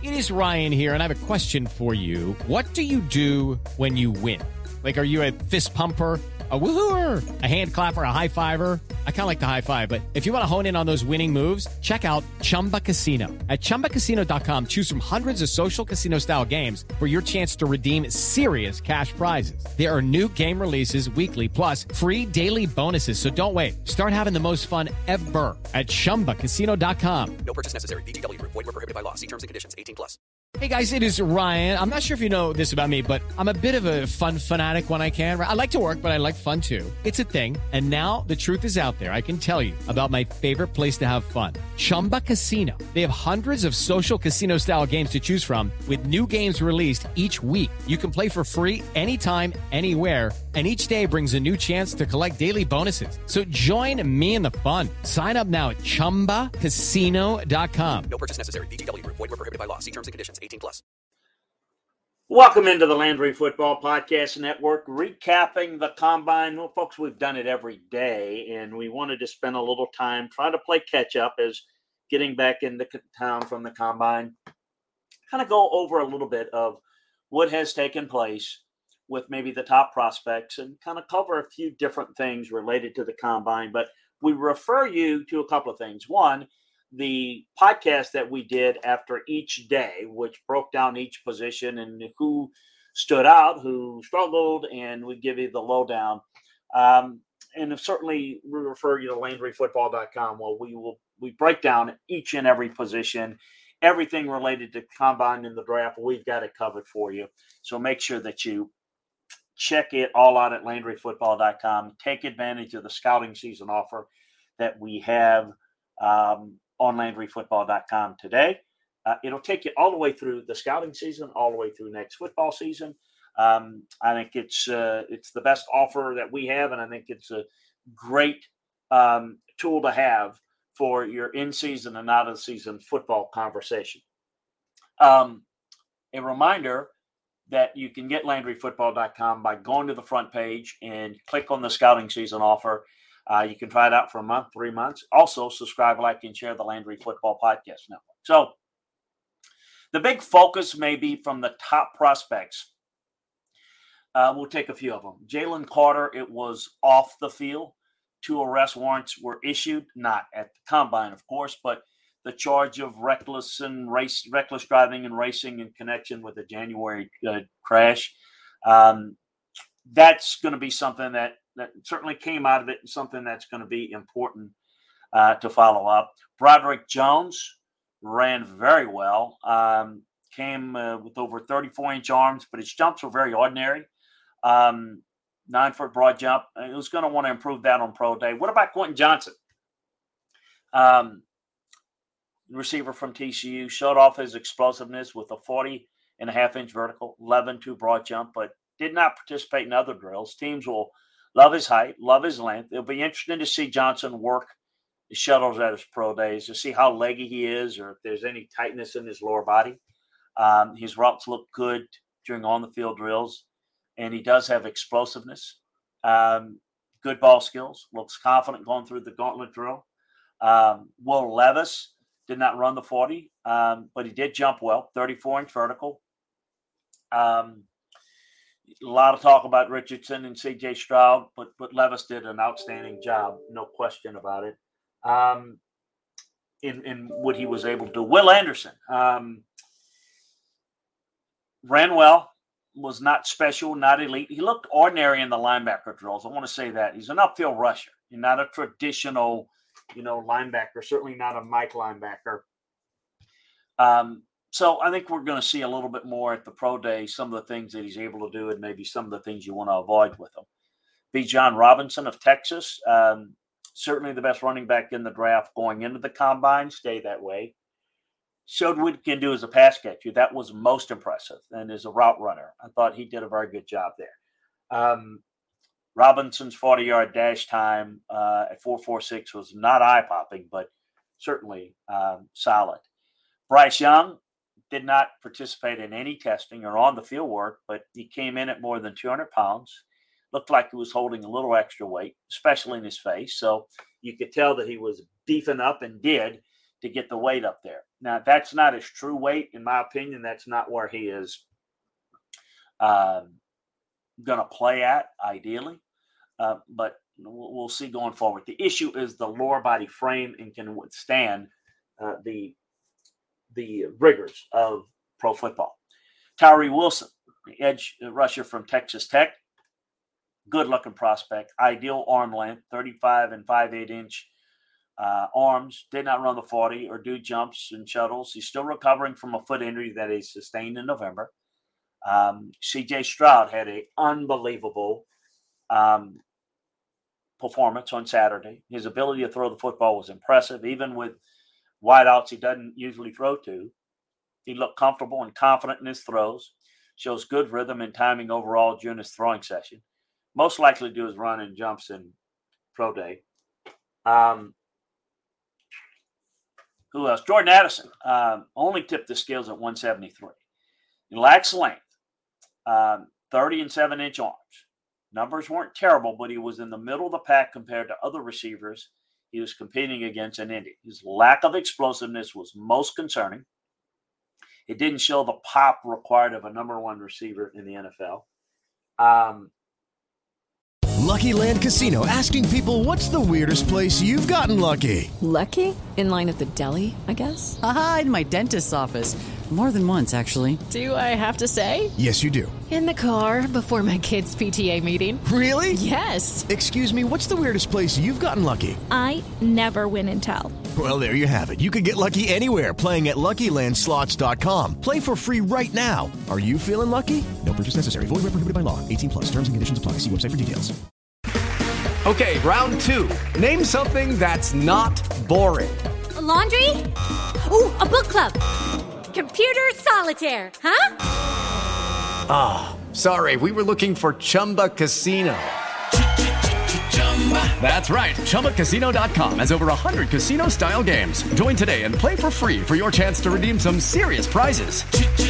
It is Ryan here, and I have a question for you. What do you do when you win? Like, are you a fist pumper, a woo-hooer, a hand clapper, a high fiver? I kind of like the high five, but if you want to hone in on those winning moves, check out Chumba Casino. At ChumbaCasino.com, choose from hundreds of social casino-style games for your chance to redeem serious cash prizes. There are new game releases weekly, plus free daily bonuses. So don't wait. Start having the most fun ever at ChumbaCasino.com. No purchase necessary. VGW Group. Void where prohibited by law. See terms and conditions. 18+. Hey guys, it is Ryan. I'm not sure if you know this about me, but I'm a bit of a fun fanatic when I can. I like to work, but I like fun too. It's a thing. And now the truth is out there. I can tell you about my favorite place to have fun. Chumba Casino. They have hundreds of social casino style games to choose from with new games released each week. You can play for free anytime, anywhere. And each day brings a new chance to collect daily bonuses. So join me in the fun. Sign up now at ChumbaCasino.com. No purchase necessary. VGW Group. Void where prohibited by law. See terms and conditions. 18+. Welcome into the Landry Football Podcast Network, recapping the Combine. Well, folks, we've done it every day, and we wanted to spend a little time trying to play catch-up as getting back into town from the Combine. Kind of go over a little bit of what has taken place with maybe the top prospects and kind of cover a few different things related to the Combine. But we refer you to a couple of things. One, the podcast that we did after each day, which broke down each position and who stood out, who struggled, and we give you the lowdown. And certainly we refer you to LandryFootball.com. Well, we break down each and every position, everything related to Combine and the draft. We've got it covered for you. So make sure that you check it all out at LandryFootball.com. Take advantage of the scouting season offer that we have on LandryFootball.com today. It'll take you all the way through the scouting season, all the way through next football season. I think it's the best offer that we have, and I think it's a great tool to have for your in-season and out-of-season football conversation. A reminder that you can get LandryFootball.com by going to the front page and click on the scouting season offer. You can try it out for a month, 3 months. Also, subscribe, like, and share the Landry Football Podcast Network. So the big focus may be from the top prospects. We'll take a few of them. Jalen Carter, it was off the field. 2 arrest warrants were issued, not at the Combine, of course, but the charge of reckless driving and racing in connection with the January crash. That's going to be something that certainly came out of it, and something that's going to be important to follow up. Broderick Jones ran very well, came with over 34-inch arms, but his jumps were very ordinary. 9-foot broad jump. He was going to want to improve that on pro day. What about Quentin Johnson? Receiver from TCU, showed off his explosiveness with a 40.5-inch vertical, 11.2 broad jump, but did not participate in other drills. Teams will love his height, love his length. It'll be interesting to see Johnson work the shuttles at his pro days to see how leggy he is or if there's any tightness in his lower body. His routes look good during on-the-field drills, and he does have explosiveness. Good ball skills, looks confident going through the gauntlet drill. Will Levis did not run the 40, but he did jump well, 34-inch vertical. A lot of talk about Richardson and C.J. Stroud, but Levis did an outstanding job, no question about it, in what he was able to do. Will Anderson ran well, was not special, not elite. He looked ordinary in the linebacker drills. I want to say that. He's an upfield rusher. He's not a traditional, linebacker, certainly not a Mike linebacker. So I think we're going to see a little bit more at the pro day, some of the things that he's able to do and maybe some of the things you want to avoid with him. Bijan Robinson of Texas, certainly the best running back in the draft going into the Combine. Stay that way. Showed what he can do as a pass catcher. That was most impressive. And as a route runner, I thought he did a very good job there. Robinson's 40-yard dash time at 4.46 was not eye-popping, but certainly solid. Bryce Young did not participate in any testing or on the field work, but he came in at more than 200 pounds. Looked like he was holding a little extra weight, especially in his face. So you could tell that he was beefing up and did to get the weight up there. Now, that's not his true weight, in my opinion. That's not where he is going to play at, ideally. But we'll see going forward. The issue is the lower body frame and can withstand the rigors of pro football. Tyree Wilson, the edge rusher from Texas Tech, good-looking prospect, ideal arm length, 35 and 5/8-inch arms, did not run the 40 or do jumps and shuttles. He's still recovering from a foot injury that he sustained in November. C.J. Stroud had an unbelievable performance on Saturday. His ability to throw the football was impressive, even with wideouts he doesn't usually throw to. He looked comfortable and confident in his throws, shows good rhythm and timing overall during his throwing session. Most likely to do his run and jumps in pro day. Who else? Jordan Addison only tipped the scales at 173. He lacks length, 30 and 7-inch arms. Numbers weren't terrible, but he was in the middle of the pack compared to other receivers he was competing against in Indy. His lack of explosiveness was most concerning. It didn't show the pop required of a number one receiver in the NFL. Lucky Land Casino, asking people, what's the weirdest place you've gotten lucky? Lucky? In line at the deli, I guess? Aha, in my dentist's office. More than once, actually. Do I have to say? Yes, you do. In the car before my kids' PTA meeting. Really? Yes. Excuse me, what's the weirdest place you've gotten lucky? I never win and tell. Well, there you have it. You can get lucky anywhere, playing at LuckyLandSlots.com. Play for free right now. Are you feeling lucky? No purchase necessary. Void where prohibited by law. 18+. Terms and conditions apply. See website for details. Okay, round two. Name something that's not boring. A laundry? Ooh, a book club. Computer solitaire, huh? Ah, sorry, we were looking for Chumba Casino. That's right, ChumbaCasino.com has over 100 casino-style games. Join today and play for free for your chance to redeem some serious prizes.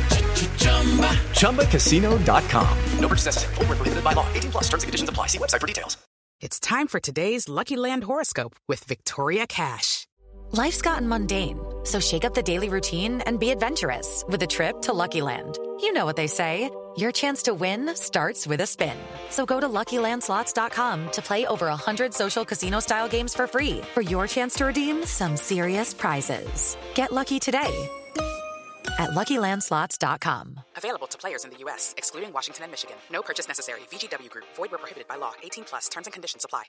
ChumbaCasino.com. No purchase necessary. Void where prohibited by law. 18+. Terms and conditions apply. See website for details. It's time for today's Lucky Land horoscope with Victoria Cash. Life's gotten mundane, so shake up the daily routine and be adventurous with a trip to Lucky Land. You know what they say, your chance to win starts with a spin. So go to LuckyLandSlots.com to play over 100 social casino-style games for free for your chance to redeem some serious prizes. Get lucky today at LuckyLandSlots.com. Available to players in the U.S., excluding Washington and Michigan. No purchase necessary. VGW Group. Void where prohibited by law. 18+. Terms and conditions apply.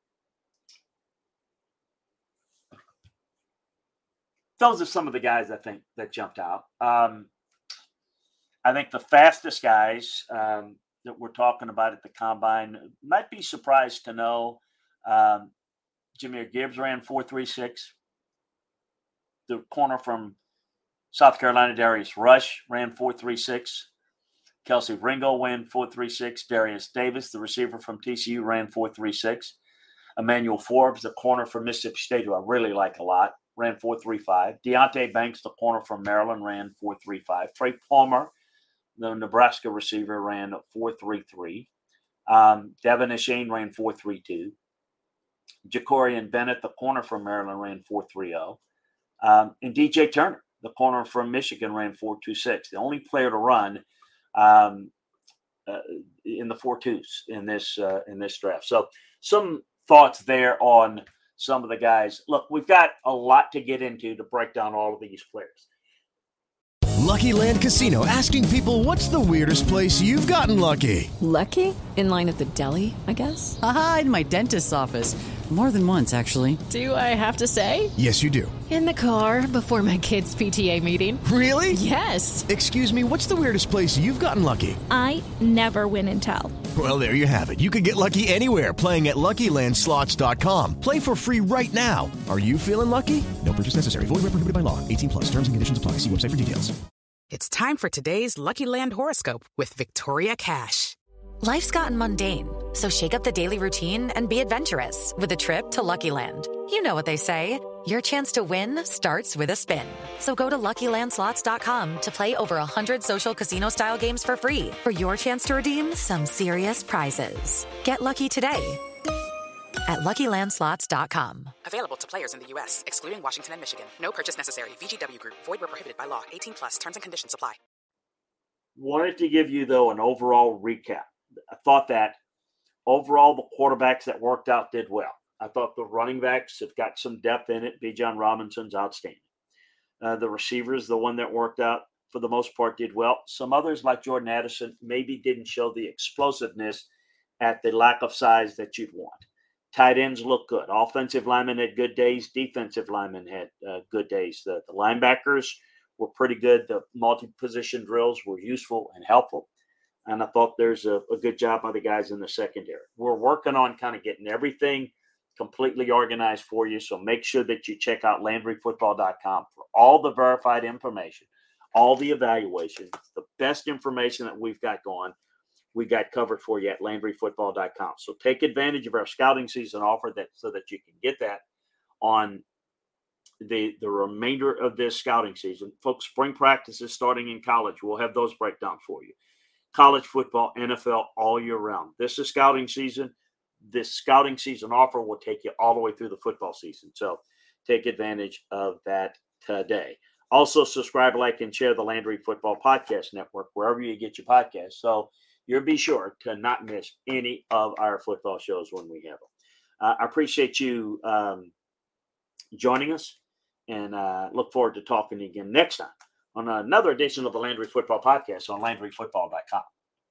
Those are some of the guys I think that jumped out. I think the fastest guys that we're talking about at the Combine might be surprised to know Jahmyr Gibbs ran 4.36. The corner from South Carolina, Darius Rush, ran 4.36. Kelsey Ringo ran 4.36. Darius Davis, the receiver from TCU, ran 4.36. Emmanuel Forbes, the corner from Mississippi State, who I really like a lot, ran 4.35. Deonte Banks, the corner from Maryland, ran 4.35. Trey Palmer, the Nebraska receiver, ran 4.33. Devin Achane ran 4.32. Jacorian Bennett, the corner from Maryland, ran 4.30. And DJ Turner, the corner from Michigan, ran 4.26. The only player to run in the 4.2s in this draft. So some thoughts there on some of the guys. Look, we've got a lot to get into to break down all of these players. Lucky Land Casino, asking people, what's the weirdest place you've gotten lucky? Lucky? In line at the deli, I guess? Aha, in my dentist's office. More than once, actually. Do I have to say? Yes, you do. In the car before my kids' PTA meeting. Really? Yes. Excuse me, what's the weirdest place you've gotten lucky? I never win and tell. Well, there you have it. You can get lucky anywhere, playing at LuckyLandSlots.com. Play for free right now. Are you feeling lucky? No purchase necessary. Void where prohibited by law. 18+. Terms and conditions apply. See website for details. It's time for today's Lucky Land horoscope with Victoria Cash. Life's gotten mundane, so shake up the daily routine and be adventurous with a trip to Lucky Land. You know what they say, your chance to win starts with a spin. So go to LuckyLandSlots.com to play over 100 social casino-style games for free for your chance to redeem some serious prizes. Get lucky today at LuckyLandSlots.com. Available to players in the U.S., excluding Washington and Michigan. No purchase necessary. VGW Group. Void where prohibited by law. 18 plus. Terms and conditions apply. Wanted to give you, though, an overall recap. I thought that overall the quarterbacks that worked out did well. I thought the running backs have got some depth in it. Bijan Robinson's outstanding. The receivers, the one that worked out for the most part, did well. Some others, like Jordan Addison, maybe didn't show the explosiveness at the lack of size that you'd want. Tight ends look good. Offensive linemen had good days. Defensive linemen had good days. The linebackers were pretty good. The multi-position drills were useful and helpful. And I thought there's a good job by the guys in the secondary. We're working on kind of getting everything completely organized for you. So make sure that you check out LandryFootball.com for all the verified information, all the evaluations, the best information that we've got going. We got covered for you at LandryFootball.com. So take advantage of our scouting season offer so that you can get that on the remainder of this scouting season. Folks, spring practice is starting in college. We'll have those breakdown for you. College football, NFL, all year round. This is scouting season. This scouting season offer will take you all the way through the football season. So take advantage of that today. Also, subscribe, like, and share the Landry Football Podcast Network wherever you get your podcasts. So you'll be sure to not miss any of our football shows when we have them. I appreciate you joining us, and look forward to talking again next time on another edition of the Landry Football Podcast on LandryFootball.com.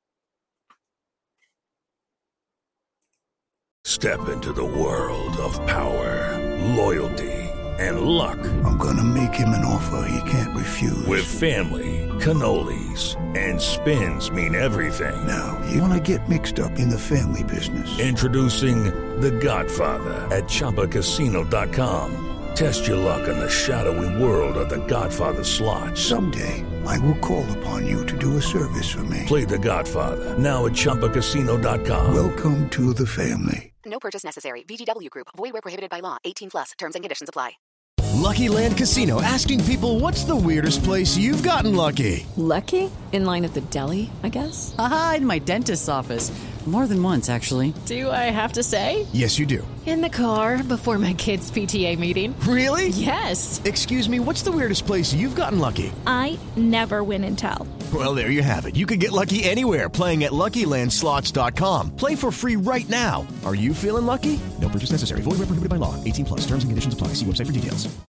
Step into the world of power, loyalty, and luck. I'm gonna make him an offer he can't refuse. With family, cannolis, and spins mean everything. Now, you wanna get mixed up in the family business. Introducing The Godfather at ChumbaCasino.com. Test your luck in the shadowy world of The Godfather slot. Someday, I will call upon you to do a service for me. Play The Godfather now at ChumbaCasino.com. Welcome to the family. No purchase necessary. VGW Group. Void where prohibited by law. 18 plus. Terms and conditions apply. Lucky Land Casino, asking people, what's the weirdest place you've gotten lucky? Lucky? In line at the deli, I guess? Aha, in my dentist's office. More than once, actually. Do I have to say? Yes, you do. In the car before my kids' PTA meeting. Really? Yes. Excuse me, what's the weirdest place you've gotten lucky? I never win and tell. Well, there you have it. You can get lucky anywhere, playing at LuckyLandSlots.com. Play for free right now. Are you feeling lucky? No purchase necessary. Void where prohibited by law. 18 plus. Terms and conditions apply. See website for details.